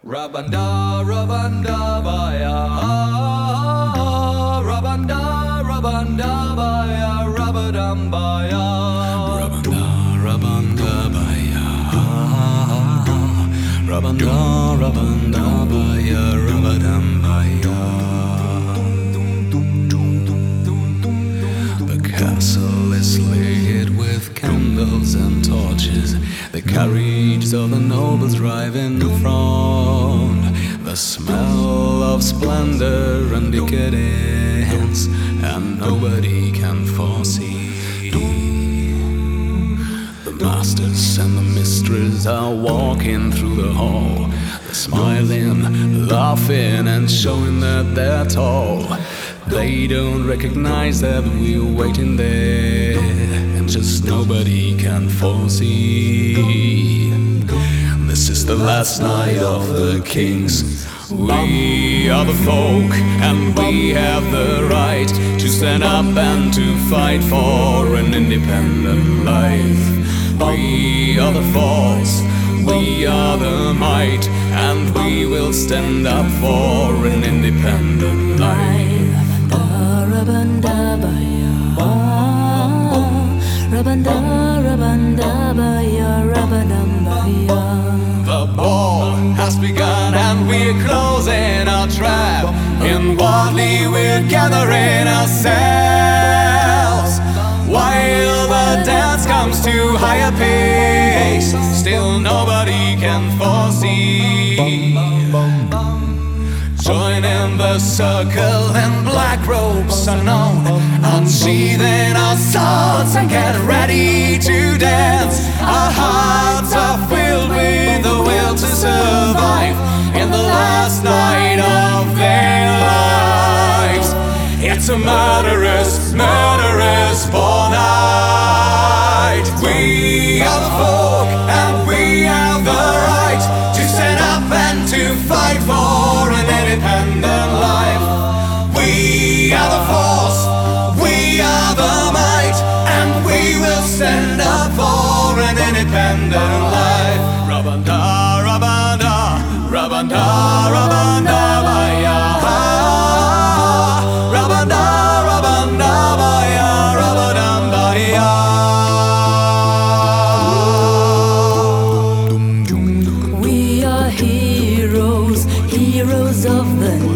Rabanda, Rabanda, Baya, Rabanda, Rabanda, Baya, Rabadam, Baya, Rabanda, Rabanda, Baya, Rabanda, Rabanda, Baya, Rabadam, Baya. The castle is lit with candles and torches. The carriages of the nobles drive in front. The smell of splendor and decadence, and nobody can foresee. The masters and the mistress are walking through the hall. They're smiling, laughing, and showing that they're tall. They don't recognize that we're waiting there, and just nobody can foresee. This is the last night of the kings. We are the folk, and we have the right to stand up and to fight for an independent life. We are the force, we are the might, and we will stand up for an independent life. Rabanda baya, Rabanda, Rabanda baya, Rabadam baya. The ball has begun and we're closing our trap. Inwardly we're gathering ourselves, while the dance comes to higher pace. Still nobody can foresee. Join in the circle in black robes unknown, unsheathing our swords and get ready to dance. Our hearts are filled with the will to survive in the last night of their lives. It's a murderous, murderous ball night. We are the folk and we have the right to stand up and to fight for an independent life. We are the force, we are the might, and we will stand up for an independent life. Rabanda, Rabanda, Rabanda, Rabanda, Baya. Rabanda, Rabanda, Baya, Rabadam, Baya. We are heroes, heroes of the